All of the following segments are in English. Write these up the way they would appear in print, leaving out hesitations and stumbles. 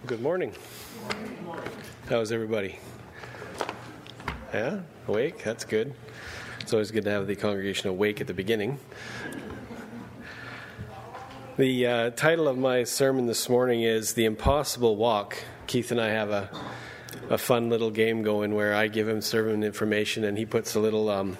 Good morning. How's everybody? Yeah? Awake? That's good. It's always good to have the congregation awake at the beginning. The title of my sermon this morning is The Impossible Walk. Keith and I have a fun little game going where I give him sermon information and he puts a little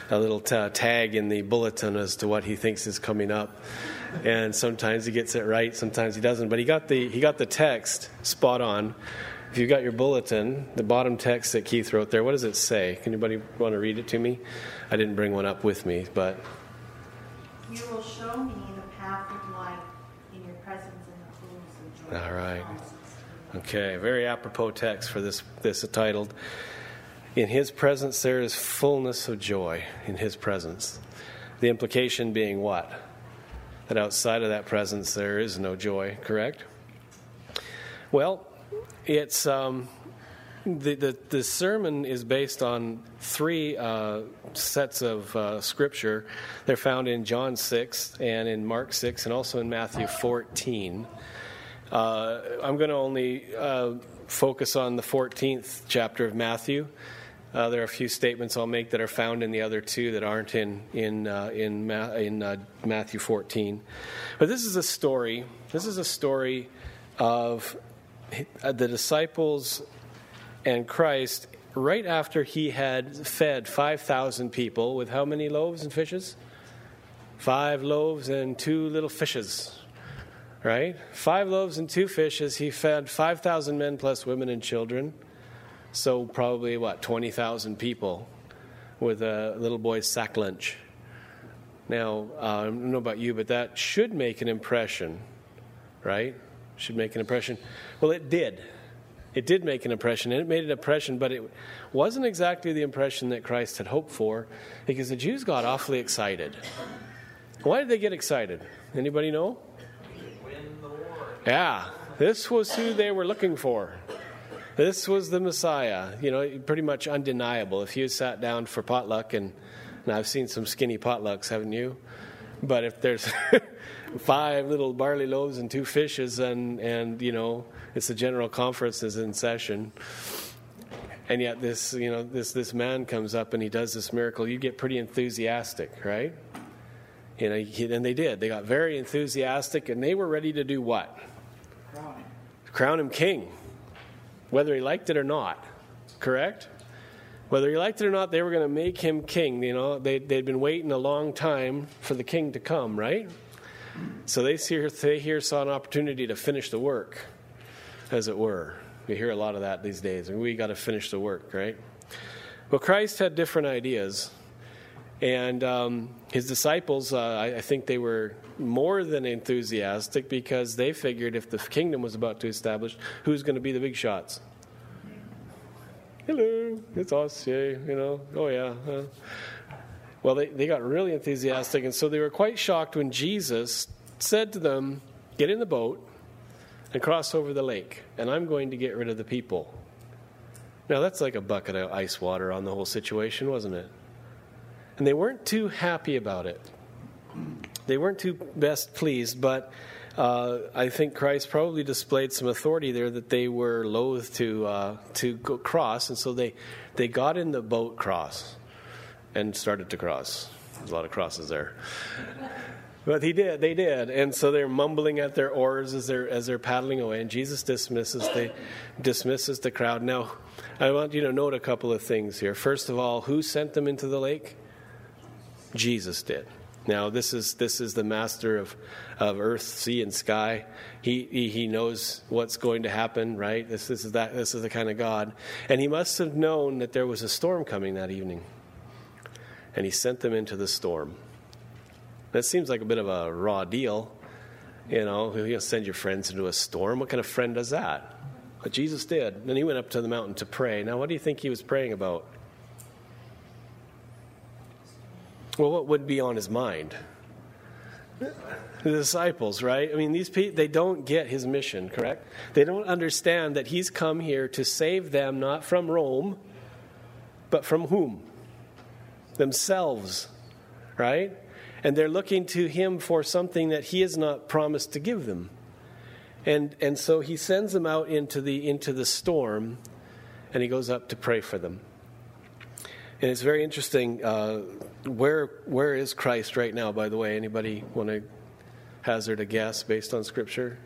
tag in the bulletin as to what he thinks is coming up. And sometimes he gets it right, sometimes he doesn't. But he got the text spot on. If you've got your bulletin, the bottom text that Keith wrote there, what does it say? Can anybody want to read it to me? I didn't bring one up with me, but... You will show me the path of life in your presence and the fullness of joy. All right. Okay, very apropos text for this titled, In His Presence There is Fullness of Joy in His Presence. The implication being what? That outside of that presence there is no joy, correct? Well, it's the sermon is based on three sets of scripture. They're found in John 6 and in Mark 6 and also in Matthew 14. I'm going to only focus on the 14th chapter of Matthew. There are a few statements I'll make that are found in the other two that aren't in Matthew 14. But this is a story. This is a story of the disciples and Christ right after he had fed 5,000 people with how many loaves and fishes? 5 loaves and 2 little fishes. Right? 5 loaves and 2 fishes. He fed 5,000 men plus women and children. So probably, 20,000 people with a little boy's sack lunch. Now, I don't know about you, but that should make an impression, right? Should make an impression. Well, it did. It did make an impression, and it made an impression, but it wasn't exactly the impression that Christ had hoped for, because the Jews got awfully excited. Why did they get excited? Anybody know? Win the war. Yeah, this was who they were looking for. This was the Messiah, pretty much undeniable. If you sat down for potluck, and I've seen some skinny potlucks, haven't you? But if there's 5 little barley loaves and 2 fishes, and it's the general conference is in session, and yet this man comes up and he does this miracle, you get pretty enthusiastic, right? And they did. They got very enthusiastic, and they were ready to do what? Crown him king. Whether he liked it or not, correct? Whether he liked it or not, they were going to make him king. They'd been waiting a long time for the king to come, right? So they here saw an opportunity to finish the work, as it were. We hear a lot of that these days. We got to finish the work, right? Well, Christ had different ideas. And his disciples, I think they were more than enthusiastic because they figured if the kingdom was about to establish, who's going to be the big shots? Hello, it's us, yay, oh yeah. Well, they got really enthusiastic, and so they were quite shocked when Jesus said to them, get in the boat and cross over the lake, and I'm going to get rid of the people. Now, that's like a bucket of ice water on the whole situation, wasn't it? And they weren't too happy about it. They weren't too best pleased, but I think Christ probably displayed some authority there that they were loath to go cross, and so they got in the boat cross and started to cross. There's a lot of crosses there. But they did. And so they're mumbling at their oars as they're paddling away, and Jesus dismisses the crowd. Now, I want you to note a couple of things here. First of all, who sent them into the lake? Jesus did. Now, this is the master of earth, sea, and sky. He knows what's going to happen, right? This is the kind of God. And he must have known that there was a storm coming that evening. And he sent them into the storm. That seems like a bit of a raw deal. You'll send your friends into a storm. What kind of friend does that? But Jesus did. Then he went up to the mountain to pray. Now, what do you think he was praying about? Well, what would be on his mind? The disciples, right? I mean, these people, they don't get his mission, correct? They don't understand that he's come here to save them, not from Rome, but from whom? Themselves, right? And they're looking to him for something that he has not promised to give them. And so he sends them out into the storm, and he goes up to pray for them. And it's very interesting. Where is Christ right now, by the way? Anybody want to hazard a guess based on Scripture?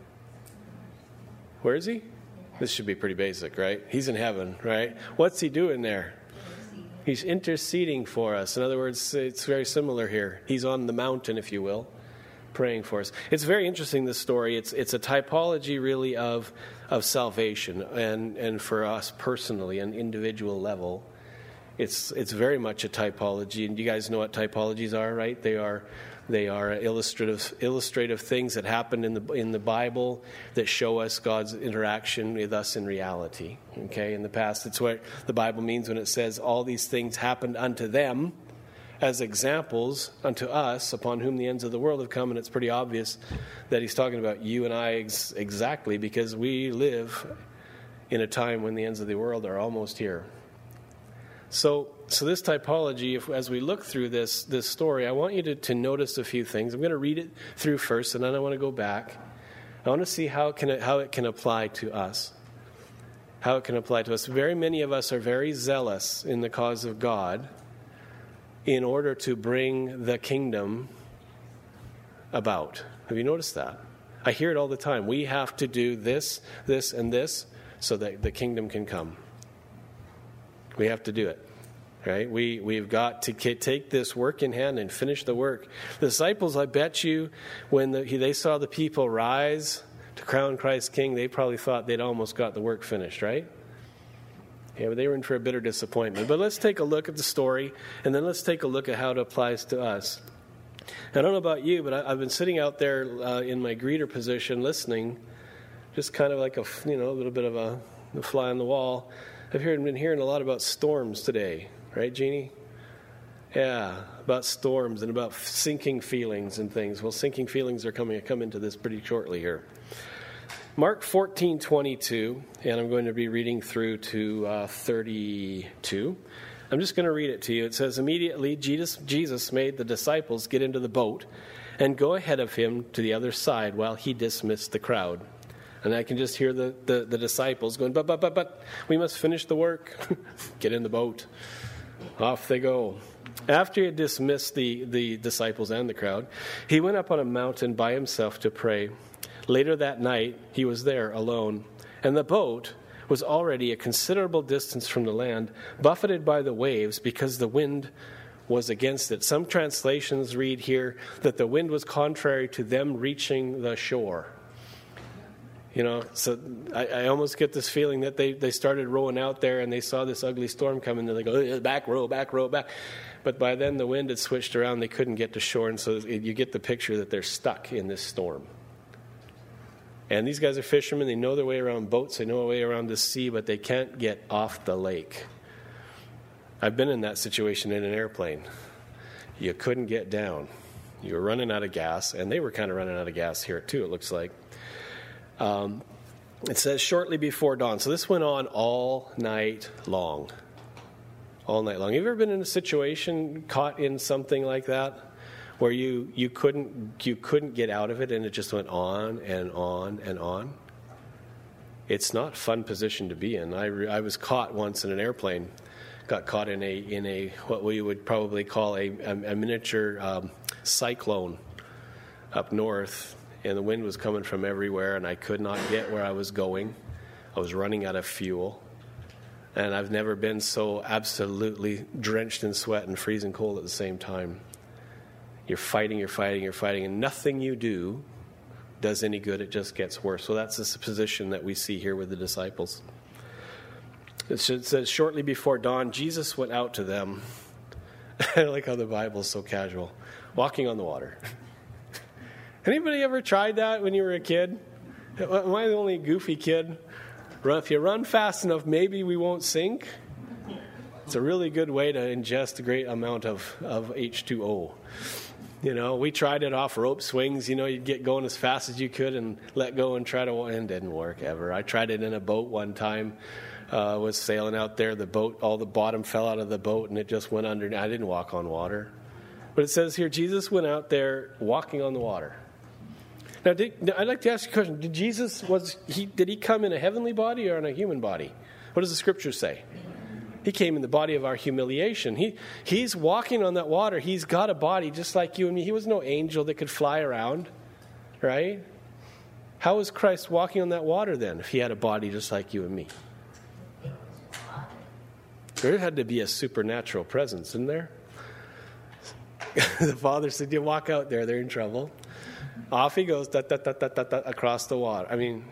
Where is he? This should be pretty basic, right? He's in heaven, right? What's he doing there? He's interceding for us. In other words, it's very similar here. He's on the mountain, if you will, praying for us. It's very interesting, this story. It's a typology, really, of salvation, and for us personally, an individual level. It's very much a typology, and you guys know what typologies are, right? They are illustrative things that happened in the Bible that show us God's interaction with us in reality. Okay, in the past, it's what the Bible means when it says all these things happened unto them as examples unto us, upon whom the ends of the world have come. And it's pretty obvious that he's talking about you and I exactly, because we live in a time when the ends of the world are almost here. So this typology, as we look through this story, I want you to notice a few things. I'm going to read it through first, and then I want to go back. I want to see how it can apply to us. How it can apply to us. Very many of us are very zealous in the cause of God in order to bring the kingdom about. Have you noticed that? I hear it all the time. We have to do this, this, and this so that the kingdom can come. We have to do it, right? We've got to take this work in hand and finish the work. The disciples, I bet you, when they saw the people rise to crown Christ king, they probably thought they'd almost got the work finished, right? Yeah, but they were in for a bitter disappointment. But let's take a look at the story, and then let's take a look at how it applies to us. I don't know about you, but I've been sitting out there in my greeter position listening, just kind of like a little bit of a fly on the wall. I've been hearing a lot about storms today, right, Jeannie? Yeah, about storms and about sinking feelings and things. Well, sinking feelings are come into this pretty shortly here. Mark 14:22, and I'm going to be reading through to 32. I'm just going to read it to you. It says, immediately Jesus made the disciples get into the boat and go ahead of him to the other side while he dismissed the crowd. And I can just hear the disciples going, but, we must finish the work. Get in the boat. Off they go. After he had dismissed the disciples and the crowd, he went up on a mountain by himself to pray. Later that night, he was there alone, and the boat was already a considerable distance from the land, buffeted by the waves because the wind was against it. Some translations read here that the wind was contrary to them reaching the shore. So I almost get this feeling that they started rowing out there and they saw this ugly storm coming and they go, back, row, back, row, back. But by then the wind had switched around. They couldn't get to shore. And so you get the picture that they're stuck in this storm. And these guys are fishermen. They know their way around boats. They know their way around the sea, but they can't get off the lake. I've been in that situation in an airplane. You couldn't get down. You were running out of gas. And they were kind of running out of gas here too, it looks like. It says shortly before dawn. So this went on all night long. All night long. Have you ever been in a situation caught in something like that where you couldn't get out of it and it just went on and on and on? It's not a fun position to be in. I was caught once in an airplane. Got caught in a what we would probably call a miniature cyclone up north. And the wind was coming from everywhere, and I could not get where I was going. I was running out of fuel. And I've never been so absolutely drenched in sweat and freezing cold at the same time. You're fighting, and nothing you do does any good. It just gets worse. So that's the position that we see here with the disciples. It says, shortly before dawn, Jesus went out to them. I like how the Bible is so casual. Walking on the water. Anybody ever tried that when you were a kid? Am I the only goofy kid? If you run fast enough, maybe we won't sink. It's a really good way to ingest a great amount of H2O. We tried it off rope swings. You'd get going as fast as you could and let go and try to, and it didn't work ever. I tried it in a boat one time. Was sailing out there. The boat, all the bottom fell out of the boat and it just went under. I didn't walk on water. But it says here, Jesus went out there walking on the water. Now, I'd like to ask you a question. Did he come in a heavenly body or in a human body? What does the scripture say? He came in the body of our humiliation. He's walking on that water. He's got a body just like you and me. He was no angel that could fly around, right? How was Christ walking on that water then if he had a body just like you and me? There had to be a supernatural presence, didn't there? The Father said, you walk out there, they're in trouble. Off he goes, across the water. I mean,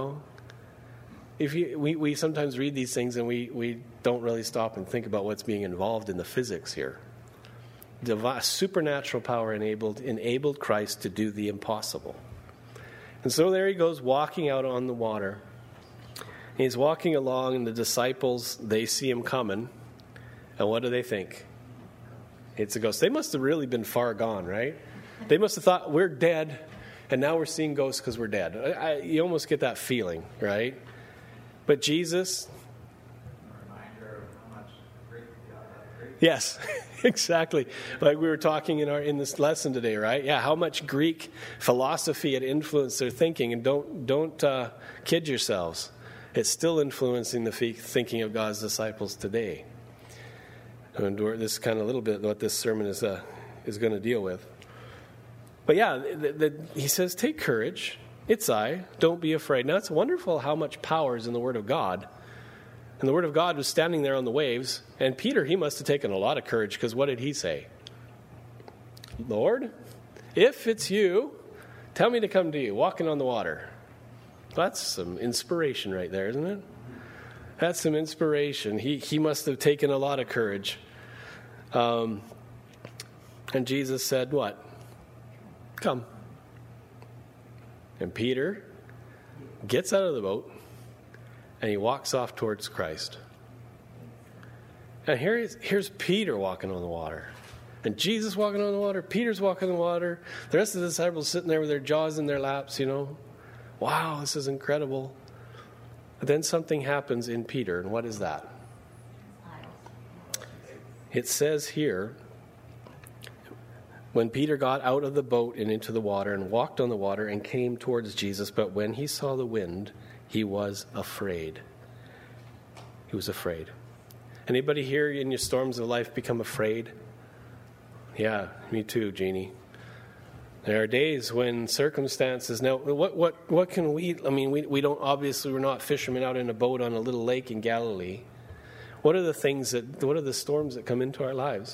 we sometimes read these things and we don't really stop and think about what's being involved in the physics here. Supernatural power enabled Christ to do the impossible. And so there he goes, walking out on the water. He's walking along, and the disciples, they see him coming. And what do they think? It's a ghost. They must have really been far gone, right? They must have thought, we're dead, and now we're seeing ghosts because we're dead. You almost get that feeling, right? But Jesus... Reminder of how much Greek Yes, exactly. Like we were talking in this lesson today, right? Yeah, how much Greek philosophy had influenced their thinking. And don't kid yourselves. It's still influencing the thinking of God's disciples today. And this is kind of a little bit what this sermon is going to deal with. But yeah, he says, take courage. It's I. Don't be afraid. Now, it's wonderful how much power is in the Word of God. And the Word of God was standing there on the waves. And Peter, he must have taken a lot of courage, because what did he say? Lord, if it's you, tell me to come to you, walking on the water. That's some inspiration right there, isn't it? That's some inspiration. He must have taken a lot of courage. And Jesus said, what? Come. And Peter gets out of the boat, and he walks off towards Christ. And here's Peter walking on the water. And Jesus walking on the water. Peter's walking on the water. The rest of the disciples sitting there with their jaws in their laps, Wow, this is incredible. But then something happens in Peter, and what is that? It says here, when Peter got out of the boat and into the water and walked on the water and came towards Jesus, but when he saw the wind, he was afraid. He was afraid. Anybody here in your storms of life become afraid? Yeah, me too, Jeannie. There are days when circumstances. Now, what can we? I mean, we don't. Obviously, we're not fishermen out in a boat on a little lake in Galilee. What are the storms that come into our lives?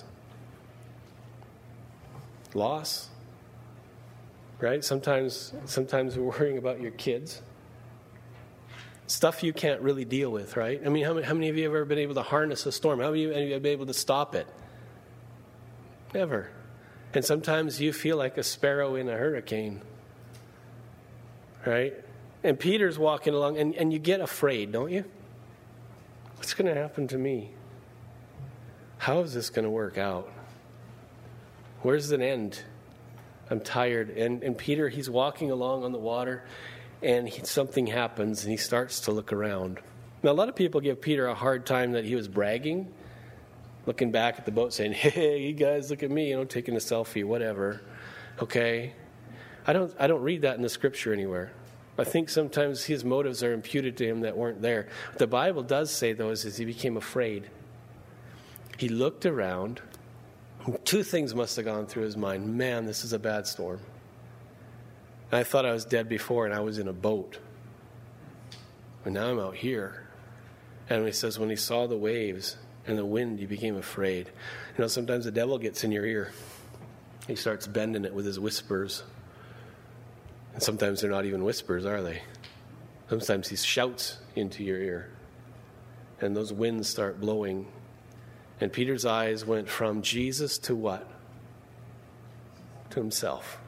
Loss, right? Sometimes we're worrying about your kids. Stuff you can't really deal with, right? I mean, how many of you have ever been able to harness a storm? How many of you have been able to stop it? Never. And sometimes you feel like a sparrow in a hurricane, right? And Peter's walking along, and you get afraid, don't you? What's going to happen to me? How is this going to work out? Where's it end? I'm tired. And Peter, he's walking along on the water, and something happens, and he starts to look around. Now, a lot of people give Peter a hard time that he was bragging, looking back at the boat saying, hey, you guys, look at me, taking a selfie, whatever. Okay? I don't read that in the scripture anywhere. I think sometimes his motives are imputed to him that weren't there. What the Bible does say, though, is he became afraid. He looked around. Two things must have gone through his mind. Man, this is a bad storm. I thought I was dead before, and I was in a boat. And now I'm out here. And he says when he saw the waves and the wind, he became afraid. Sometimes the devil gets in your ear. He starts bending it with his whispers. And sometimes they're not even whispers, are they? Sometimes he shouts into your ear. And those winds start blowing. And Peter's eyes went from Jesus to what? To himself.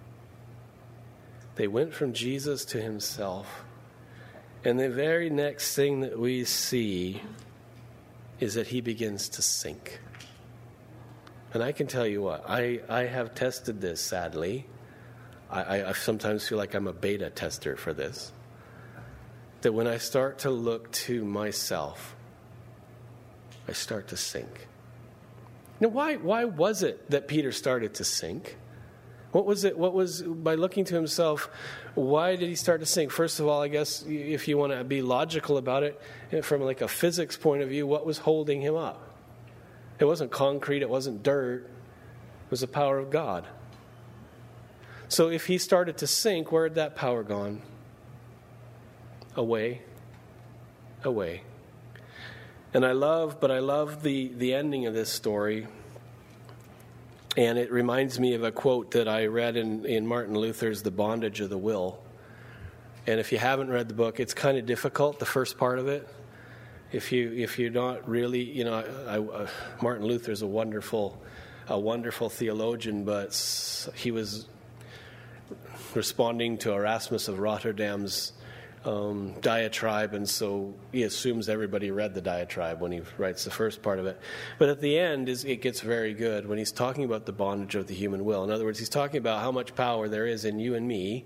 They went from Jesus to himself. And the very next thing that we see is that he begins to sink. And I can tell you what, I have tested this, sadly. I sometimes feel like I'm a beta tester for this. That when I start to look to myself, I start to sink. Now, why was it that Peter started to sink? What was it? What was, by looking to himself, why did he start to sink? First of all, I guess if you want to be logical about it, from like a physics point of view, what was holding him up? It wasn't concrete, it wasn't dirt, it was the power of God. So if he started to sink, where had that power gone? Away. And I love the ending of this story. And it reminds me of a quote that I read in Martin Luther's The Bondage of the Will. And if you haven't read the book, it's kind of difficult, the first part of it. If you're not really, Martin Luther's a wonderful theologian, but he was responding to Erasmus of Rotterdam's diatribe, and so he assumes everybody read the diatribe when he writes the first part of it. But at the end, it gets very good when he's talking about the bondage of the human will. In other words, he's talking about how much power there is in you and me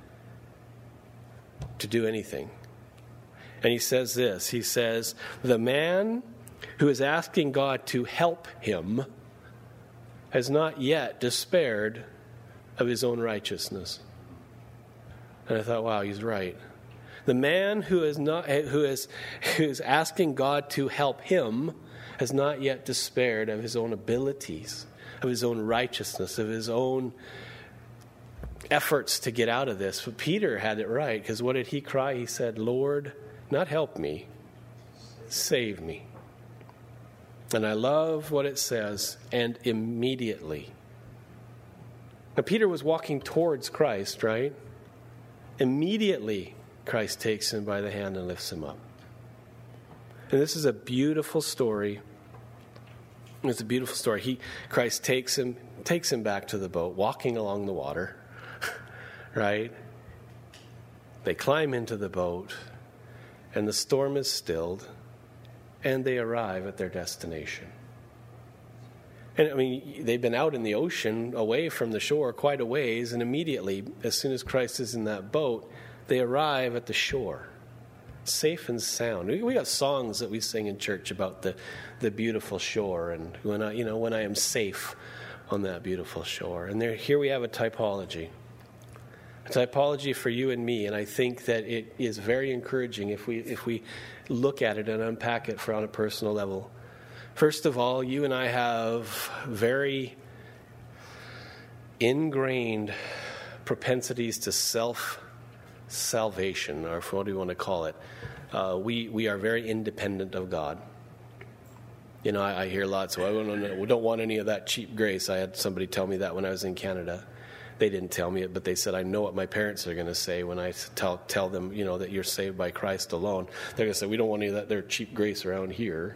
to do anything. And he says this, he says, the man who is asking God to help him has not yet despaired of his own righteousness. And I thought, wow, he's right. The man who is asking God to help him has not yet despaired of his own abilities, of his own righteousness, of his own efforts to get out of this. But Peter had it right, because what did he cry? He said, Lord, not help me, save me. And I love what it says, and immediately. Now, Peter was walking towards Christ, right? Immediately, Christ takes him by the hand and lifts him up. And this is a beautiful story. It's a beautiful story. Christ takes him back to the boat, walking along the water, right? They climb into the boat, and the storm is stilled, and they arrive at their destination. And I mean, they've been out in the ocean, away from the shore, quite a ways, and immediately, as soon as Christ is in that boat, they arrive at the shore, safe and sound. We got songs that we sing in church about the beautiful shore, and when I am safe on that beautiful shore. And here we have a typology for you and me, and I think that it is very encouraging if we look at it and unpack it on a personal level. First of all, you and I have very ingrained propensities to self-salvation, or what do you want to call it? We are very independent of God. I hear lots, we don't want any of that cheap grace. I had somebody tell me that when I was in Canada. They didn't tell me it, but they said, I know what my parents are going to say when I tell them, that you're saved by Christ alone. They're going to say, we don't want any of that their cheap grace around here.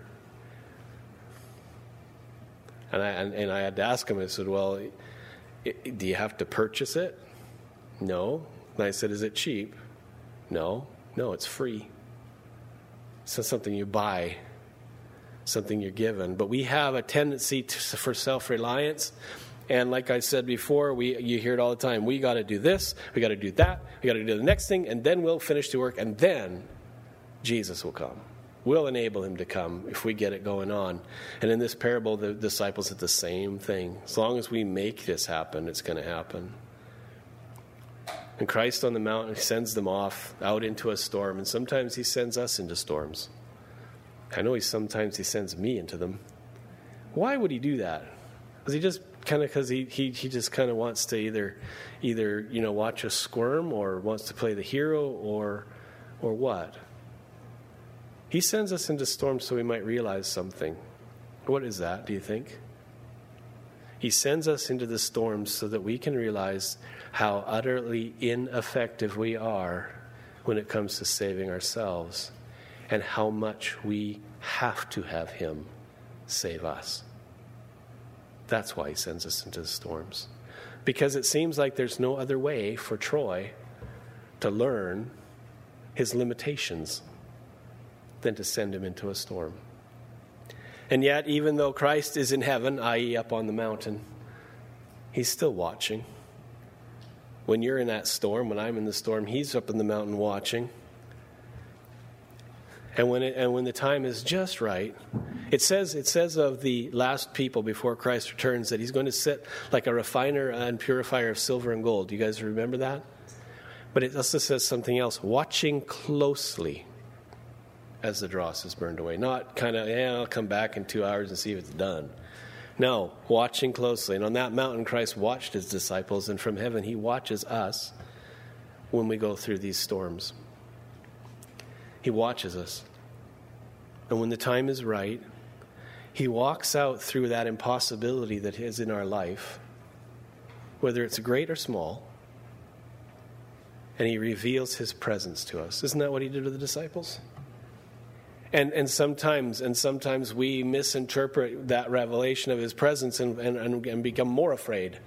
And I had to ask him, I said, well, do you have to purchase it? No. And I said, is it cheap? No, it's free. It's not something you buy, something you're given. But we have a tendency for self-reliance. And like I said before, you hear it all the time. We got to do this, we got to do that, we got to do the next thing, and then we'll finish the work, and then Jesus will come. We'll enable him to come if we get it going on. And in this parable, the disciples did the same thing. As long as we make this happen, it's going to happen. And Christ on the mountain sends them off out into a storm, and sometimes he sends us into storms. I know sometimes he sends me into them. Why would he do that? Is he just because he just kind of wants to either watch us squirm, or wants to play the hero, or what? He sends us into storms so we might realize something. What is that, do you think? He sends us into the storms so that we can realize how utterly ineffective we are when it comes to saving ourselves, and how much we have to have him save us. That's why he sends us into the storms. Because it seems like there's no other way for Troy to learn his limitations than to send him into a storm. And yet, even though Christ is in heaven, i.e. up on the mountain, he's still watching. When you're in that storm, when I'm in the storm, he's up in the mountain watching. And when the time is just right, it says of the last people before Christ returns that he's going to sit like a refiner and purifier of silver and gold. Do you guys remember that? But it also says something else, watching closely as the dross is burned away. Not kind of, I'll come back in 2 hours and see if it's done. No, watching closely. And on that mountain, Christ watched his disciples, and from heaven he watches us when we go through these storms. He watches us. And when the time is right, he walks out through that impossibility that is in our life, whether it's great or small, and he reveals his presence to us. Isn't that what he did to the disciples? And sometimes we misinterpret that revelation of his presence and become more afraid.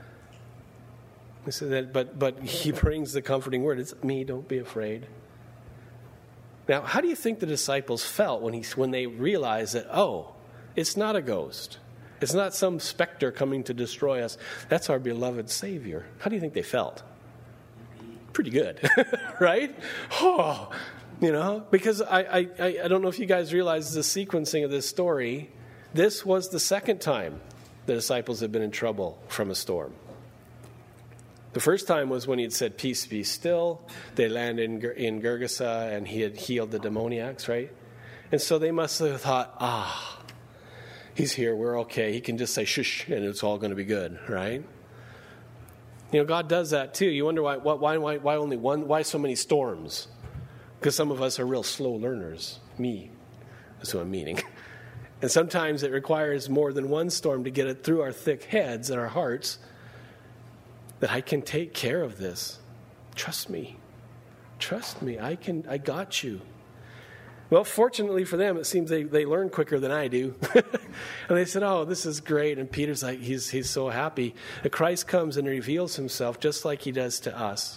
We say that, but he brings the comforting word. It's me, don't be afraid. Now, how do you think the disciples felt when they realized that, it's not a ghost. It's not some specter coming to destroy us. That's our beloved Savior. How do you think they felt? Pretty good, right? Because I don't know if you guys realize the sequencing of this story. This was the second time the disciples had been in trouble from a storm. The first time was when he had said, peace be still. They landed in Gergesa and he had healed the demoniacs, right? And so they must have thought, he's here, we're okay. He can just say shush and it's all going to be good, right? God does that too. You wonder why only one, why so many storms? Because some of us are real slow learners. Me, that's what I'm meaning. And sometimes it requires more than one storm to get it through our thick heads and our hearts that I can take care of this. Trust me. I got you. Well, fortunately for them, it seems they learn quicker than I do. And they said, this is great. And Peter's like, he's so happy that Christ comes and reveals himself just like he does to us.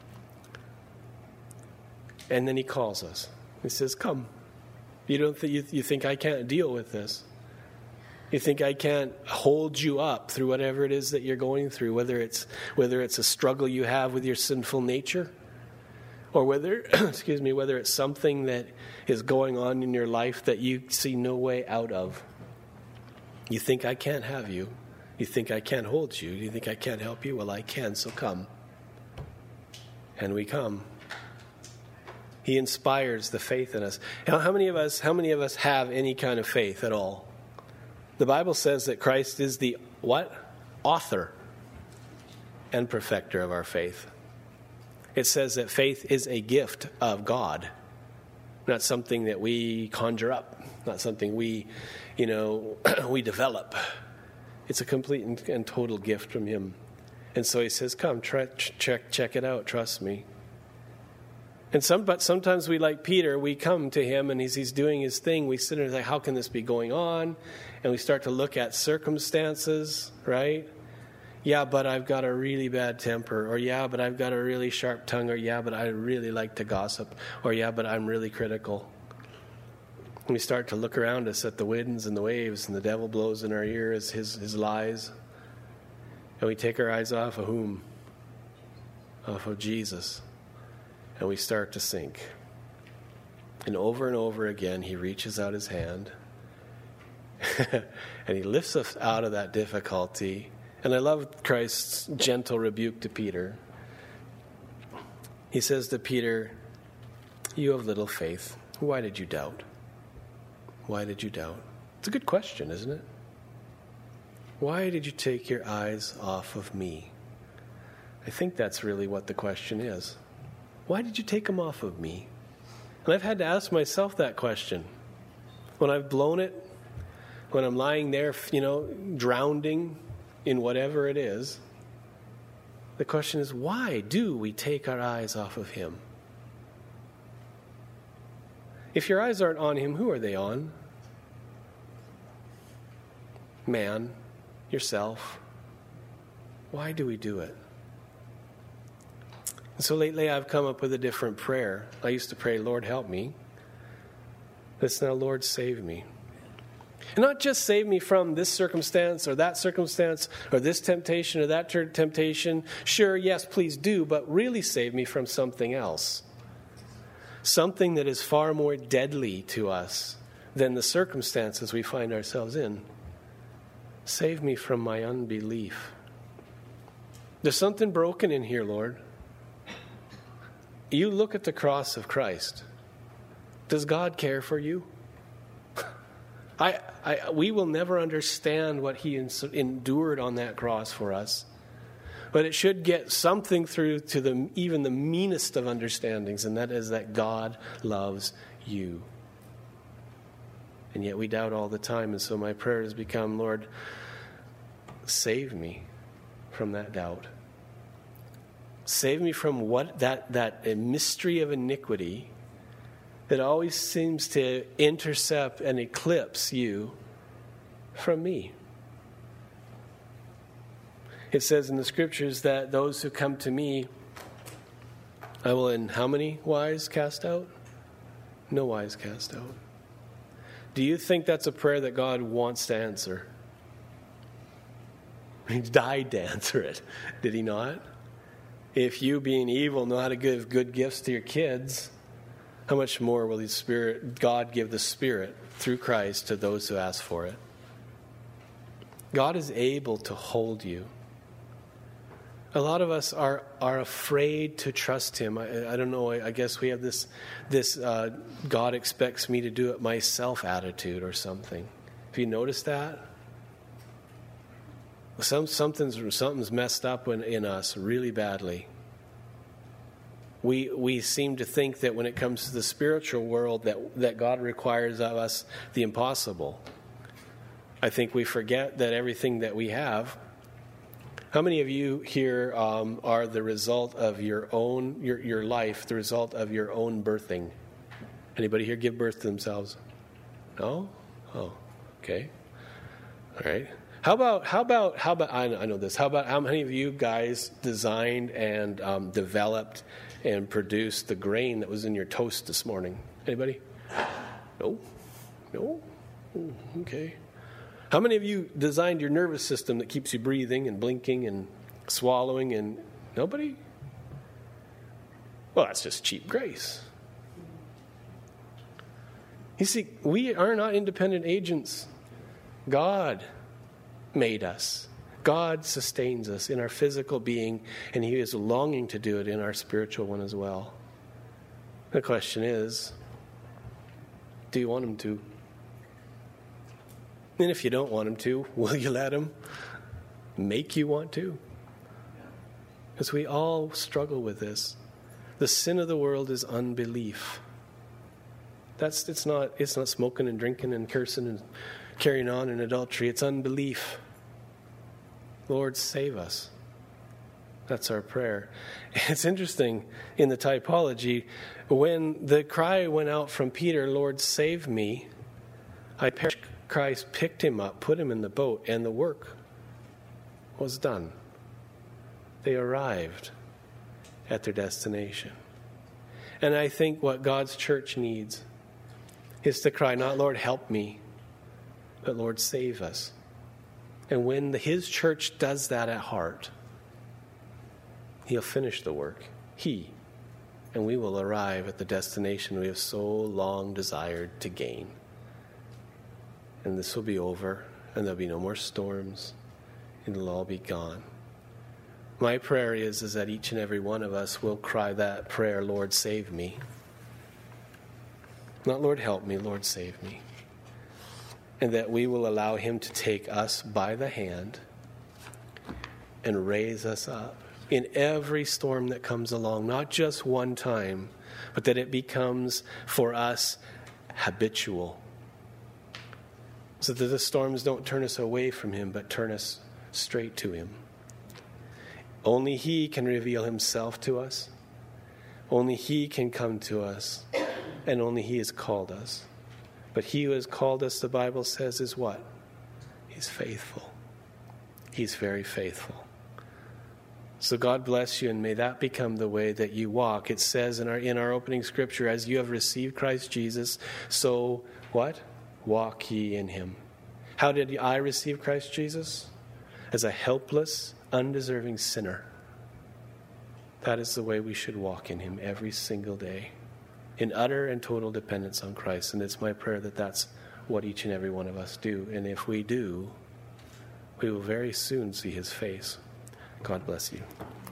And then he calls us. He says, come. You think I can't deal with this? You think I can't hold you up through whatever it is that you're going through, whether it's a struggle you have with your sinful nature, or whether it's something that is going on in your life that you see no way out of. You think I can't have you. You think I can't hold you. You think I can't help you? Well, I can, so come. And we come. He inspires the faith in us. How many of us have any kind of faith at all? The Bible says that Christ is the what? Author and perfecter of our faith. It says that faith is a gift of God, not something that we conjure up, not something we develop. It's a complete and total gift from him. And so he says, come, check it out, trust me. But sometimes we, like Peter, we come to him and he's doing his thing. We sit there and say, how can this be going on? And we start to look at circumstances, right? Yeah, but I've got a really bad temper. Or yeah, but I've got a really sharp tongue. Or yeah, but I really like to gossip. Or yeah, but I'm really critical. And we start to look around us at the winds and the waves, and the devil blows in our ears his lies. And we take our eyes off of whom? Off of Jesus. And we start to sink. And over again, he reaches out his hand. And he lifts us out of that difficulty. And I love Christ's gentle rebuke to Peter. He says to Peter, you have little faith. Why did you doubt? Why did you doubt? It's a good question, isn't it? Why did you take your eyes off of me? I think that's really what the question is. Why did you take them off of me? And I've had to ask myself that question. When I've blown it, when I'm lying there, drowning in whatever it is, the question is, why do we take our eyes off of him? If your eyes aren't on him, who are they on? Man, yourself. Why do we do it? And so lately I've come up with a different prayer. I used to pray, Lord, help me. It's now, Lord, save me. And not just save me from this circumstance or this temptation or that temptation. Sure, yes, please do, but really save me from something else. something that is far more deadly to us than the circumstances we find ourselves in. Save me from my unbelief. There's something broken in here, Lord. You look at the cross of Christ. Does God care for you? We will never understand what he endured on that cross for us. But it should get something through to even the meanest of understandings, and that is that God loves you. And yet we doubt all the time, and so my prayer has become, Lord, save me from that doubt. Save me from what that mystery of iniquity that always seems to intercept and eclipse you from me. It says in the scriptures that those who come to me, I will in how many wise cast out? No wise cast out. Do you think that's a prayer that God wants to answer? He died to answer it, did he not? If you, being evil, know how to give good gifts to your kids, how much more will God give the Spirit through Christ to those who ask for it? God is able to hold you. A lot of us are afraid to trust him. I don't know, I guess we have this God expects me to do it myself attitude or something. Have you noticed that? Something's messed up in us really badly. We seem to think that when it comes to the spiritual world that God requires of us the impossible. I think we forget that everything that we have. How many of you here are the result of your own your life, the result of your own birthing? Anybody here give birth to themselves? No? Oh, okay. All right. How about I know this. How about how many of you guys designed and developed and produced the grain that was in your toast this morning? Anybody? No? Okay. How many of you designed your nervous system that keeps you breathing and blinking and swallowing and nobody? Well, that's just cheap grace. You see, we are not independent agents. God made us. God sustains us in our physical being, and he is longing to do it in our spiritual one as well. The question is, do you want him to? And if you don't want him to, will you let him make you want to? Because we all struggle with this. The sin of the world is unbelief. It's not smoking and drinking and cursing and carrying on in adultery. It's unbelief. Lord, save us. That's our prayer. It's interesting in the typology, when the cry went out from Peter, Lord, save me, I perish. Christ picked him up, put him in the boat, and the work was done. They arrived at their destination. And I think what God's church needs is to cry, not Lord, help me, but Lord, save us. And when his church does that at heart, he'll finish the work. And we will arrive at the destination we have so long desired to gain. And this will be over, and there'll be no more storms, and it'll all be gone. My prayer is that each and every one of us will cry that prayer, Lord, save me. Not, Lord, help me, Lord, save me. And that we will allow him to take us by the hand and raise us up in every storm that comes along, not just one time, but that it becomes for us habitual. So that the storms don't turn us away from him, but turn us straight to him. Only he can reveal himself to us. Only he can come to us. And only he has called us. But he who has called us, the Bible says, is what? He's faithful. He's very faithful. So God bless you, and may that become the way that you walk. It says in our opening scripture, as you have received Christ Jesus, so what? Walk ye in him. How did I receive Christ Jesus? As a helpless, undeserving sinner. That is the way we should walk in him every single day. in utter and total dependence on Christ. And it's my prayer that that's what each and every one of us do. And if we do, we will very soon see his face. God bless you.